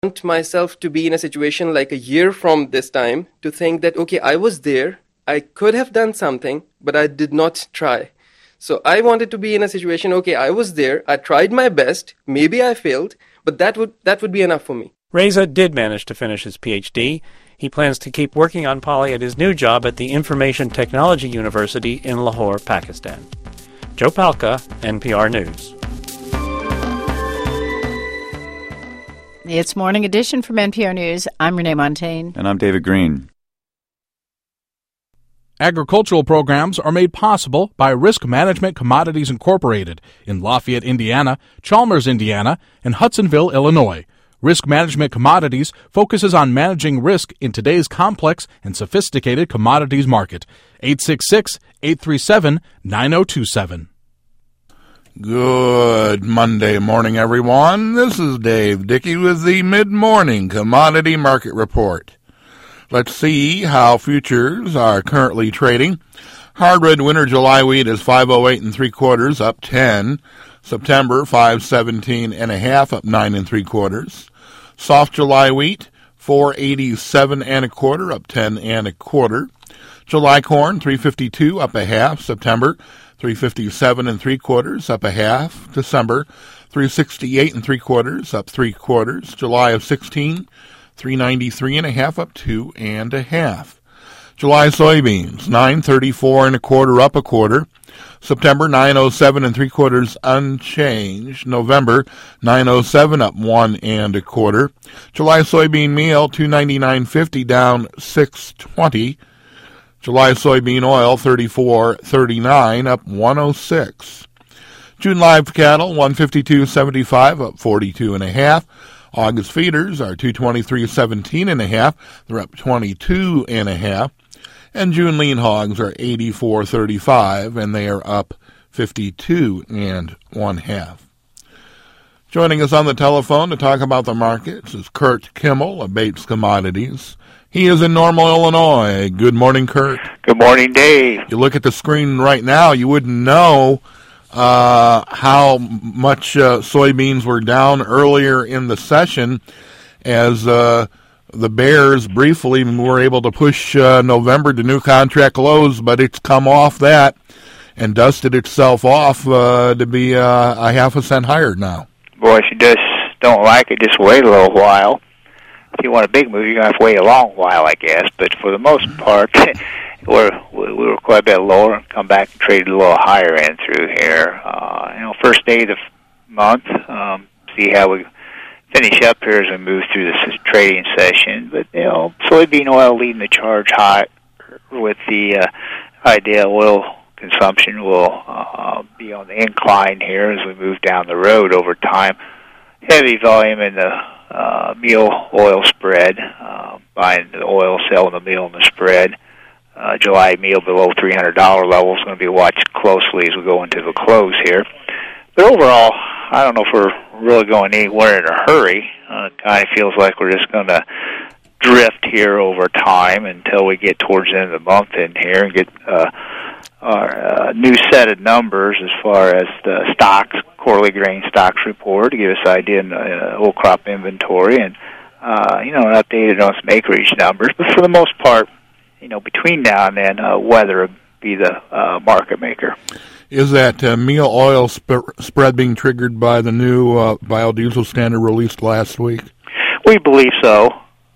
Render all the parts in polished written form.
want myself to be in a situation like a year from this time to think that, okay, I was there, I could have done something, but I did not try. So I wanted to be in a situation, okay, I was there, I tried my best, maybe I failed, but that would be enough for me. Reza did manage to finish his PhD. He plans to keep working on poly at his new job at the Information Technology University in Lahore, Pakistan. Joe Palca, NPR News. It's Morning Edition from NPR News. I'm Renee Montagne. And I'm David Green. Agricultural programs are made possible by Risk Management Commodities Incorporated in Lafayette, Indiana, Chalmers, Indiana, and Hudsonville, Illinois. Risk Management Commodities focuses on managing risk in today's complex and sophisticated commodities market. 866-837-9027. Good Monday morning, everyone. This is Dave Dickey with the Mid-Morning Commodity Market Report. Let's see how futures are currently trading. Hardwood winter July wheat is 508 3/4, up 10. September 517 1/2, up 9 3/4. Soft July wheat 487 1/4, up 10 1/4. July corn 352, up 1/2. September 357 3/4, up 1/2. December 368 3/4, up 3/4. July of 16 393 1/2, up 2 1/2. July soybeans 934 1/4, up 1/4. September 907 3/4, unchanged. November 907, up 1 1/4. July soybean meal 299.50, down 6.20. July soybean oil 34.39, up 106. June live cattle 152.75, up 42 1/2. August feeders are 223.17 1/2. They're up 22 1/2. And June lean hogs are 84.35, and they are up 52 1/2. Joining us on the telephone to talk about the markets is Kurt Kimmel of Bates Commodities. He is in Normal, Illinois. Good morning, Kurt. Good morning, Dave. You look at the screen right now, you wouldn't know how much soybeans were down earlier in the session as the Bears briefly were able to push November to new contract lows, but it's come off that and dusted itself off to be a 0.5 cent higher now. Boy, if you just don't like it, just wait a little while. If you want a big move, you're going to have to wait a long while, I guess. But for the most part, we were quite a bit lower and come back and traded a little higher end through here. First day of the month, see how we finish up here as we move through this trading session. But, soybean oil leading the charge high with the idea oil consumption will be on the incline here as we move down the road over time. Heavy volume in the meal oil spread, buying the oil, selling the meal and the spread. July meal below $300 level is going to be watched closely as we go into the close here. But overall, I don't know if we're really going anywhere in a hurry. It kind of feels like we're just going to drift here over time until we get towards the end of the month in here and get our new set of numbers as far as the stocks, quarterly grain stocks report to give us an idea in old crop inventory and, an updated on some acreage numbers. But for the most part, between now and then, weather would be the market maker. Is that meal oil spread being triggered by the new biodiesel standard released last week? We believe so.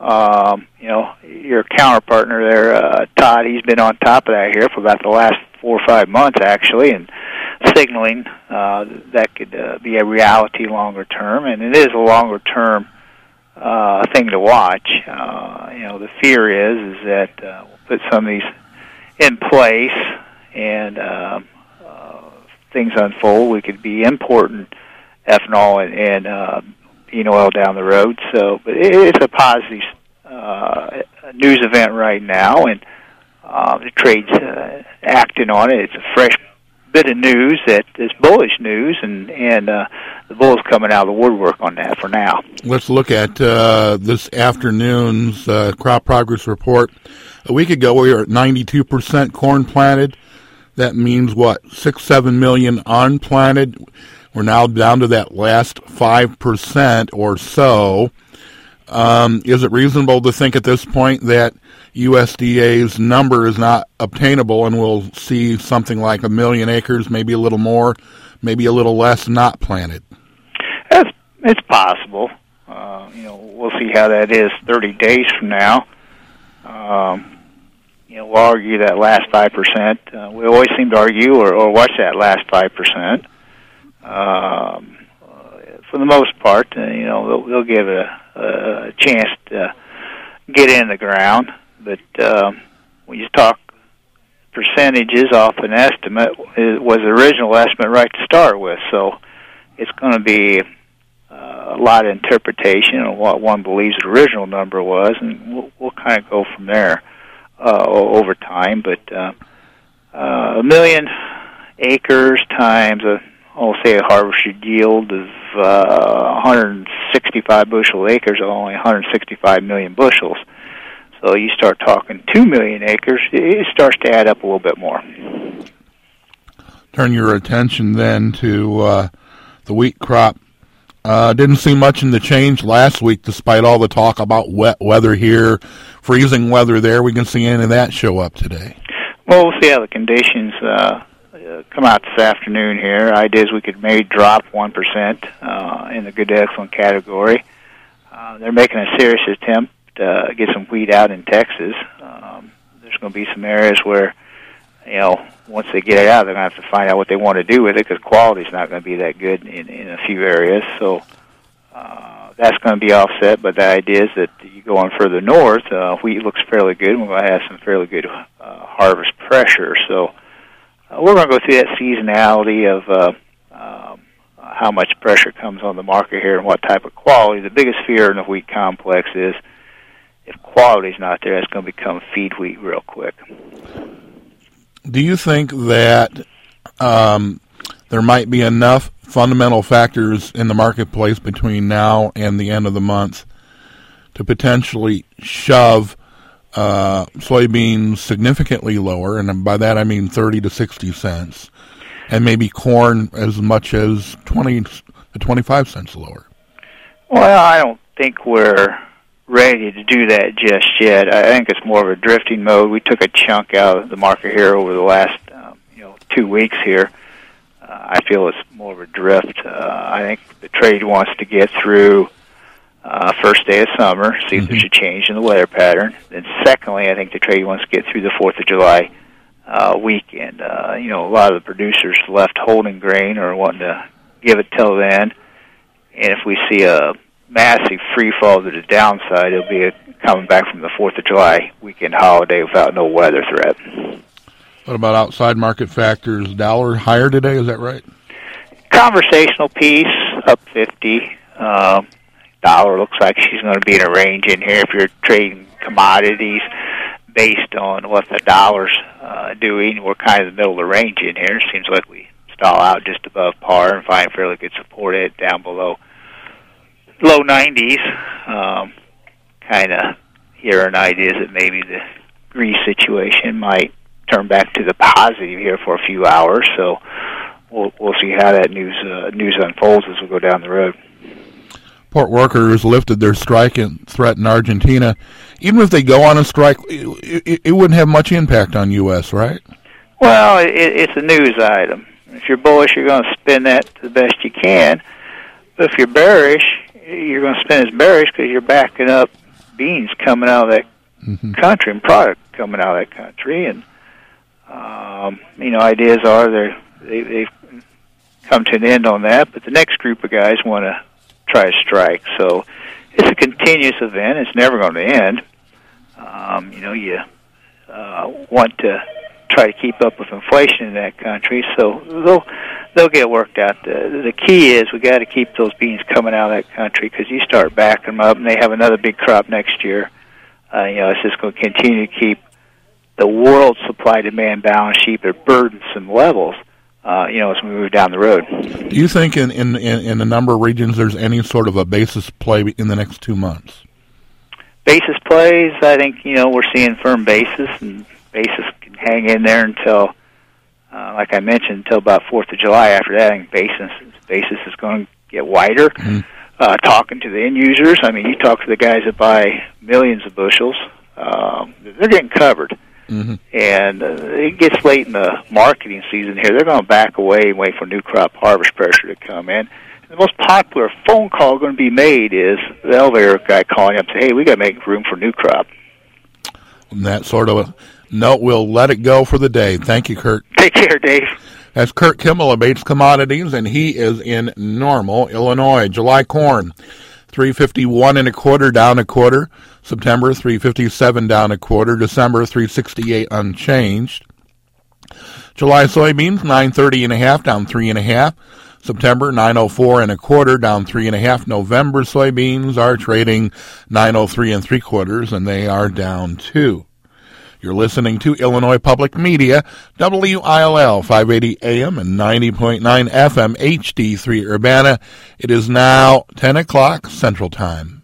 Your counterpartner there, Todd, he's been on top of that here for about the last 4 or 5 months, actually, and signaling that could be a reality longer term, and it is a longer term thing to watch. The fear is that we'll put some of these in place, and things unfold. We could be importing ethanol and bean oil down the road. So, but it's a positive news event right now, and the trade's acting on it. It's a fresh bit of news that is bullish news, and the bulls coming out of the woodwork on that for now. Let's look at this afternoon's crop progress report. A week ago, we were at 92% corn planted. That means, 6-7 million unplanted. We're now down to that last 5% or so. Is it reasonable to think at this point that USDA's number is not obtainable and we'll see something like 1 million acres, maybe a little more, maybe a little less, not planted? It's possible. We'll see how that is 30 days from now. We'll argue that last 5%. We always seem to argue or watch that last 5%. For the most part, they'll give it a chance to get in the ground. But when you talk percentages off an estimate, it was the original estimate right to start with. So it's going to be a lot of interpretation of what one believes the original number was, and we'll kind of go from there over time. But 1 million acres times I'll say a harvested yield of 165 bushel acres, only 165 million bushels. So you start talking 2 million acres, it starts to add up a little bit more. Turn your attention then to the wheat crop. Didn't see much in the change last week, despite all the talk about wet weather here, freezing weather there. We can see any of that show up today. Well, we'll see how the conditions come out this afternoon here. Idea is we could maybe drop 1% in the good to excellent category. They're making a serious attempt to get some wheat out in Texas. There's going to be some areas where, once they get it out, they're going to have to find out what they want to do with it because quality's not going to be that good in a few areas. So that's going to be offset, but the idea is that you go on further north, wheat looks fairly good, and we're going to have some fairly good harvest pressure. So we're going to go through that seasonality of how much pressure comes on the market here and what type of quality. The biggest fear in the wheat complex is if quality's not there, it's going to become feed wheat real quick. Do you think that there might be enough fundamental factors in the marketplace between now and the end of the month to potentially shove soybeans significantly lower, and by that I mean 30 to 60 cents, and maybe corn as much as 20 to 25 cents lower? Well, I don't think we're ready to do that just yet. I think it's more of a drifting mode. We took a chunk out of the market here over the last 2 weeks here. I feel it's more of a drift. I think the trade wants to get through first day of summer, see if there's a change in the weather pattern. And secondly, I think the trade wants to get through the 4th of July weekend. A lot of the producers left holding grain or wanting to give it till then. And if we see a massive free fall to the downside, it'll be coming back from the 4th of July weekend holiday without no weather threat. What about outside market factors? Dollar higher today, is that right? Conversational piece, up 50. Dollar looks like she's going to be in a range in here. If you're trading commodities based on what the dollar's doing, we're kind of in the middle of the range in here. It seems like we stall out just above par and find fairly good support at down below low 90s. Kind of hearing ideas that maybe the Greece situation might turn back to the positive here for a few hours. So we'll see how that news unfolds as we go down the road. Port workers lifted their strike threat in Argentina. Even if they go on a strike, it wouldn't have much impact on U.S., right? Well, it's a news item. If you're bullish, you're going to spin that to the best you can. But if you're bearish, you're going to spin as bearish because you're backing up beans coming out of that country and product coming out of that country. And, ideas are they've come to an end on that, but the next group of guys want to try to strike. So it's a continuous event. It's never going to end. You want to try to keep up with inflation in that country, so they'll get worked out. The key is we got to keep those beans coming out of that country because you start backing them up, and they have another big crop next year. It's just going to continue to keep the world supply-demand balance sheet at burdensome levels. As we move down the road. Do you think in a number of regions there's any sort of a basis play in the next 2 months? Basis plays, I think, we're seeing firm basis, and basis can hang in there until, like I mentioned, until about 4th of July. After that, I think basis is going to get wider. talking to the end users. I mean, you talk to the guys that buy millions of bushels, they're getting covered. Mm-hmm. And it gets late in the marketing season here. They're going to back away and wait for new crop harvest pressure to come in. The most popular phone call going to be made is the elevator guy calling up and saying, hey, we got to make room for new crop. And that sort of a note, we'll let it go for the day. Thank you, Kurt. Take care, Dave. That's Kurt Kimball of Bates Commodities, and he is in Normal, Illinois. July corn, $3.51 and a quarter, down a quarter. September, $3.57 down a quarter. December, $3.68 unchanged. July soybeans, $9.30 and a half, down 3.5. September, $9.04 and a quarter, down 3.5. November soybeans are trading $9.03 3/4, and they are down 2. You're listening to Illinois Public Media, WILL 580 AM and 90.9 FM HD3 Urbana. It is now 10 o'clock Central Time.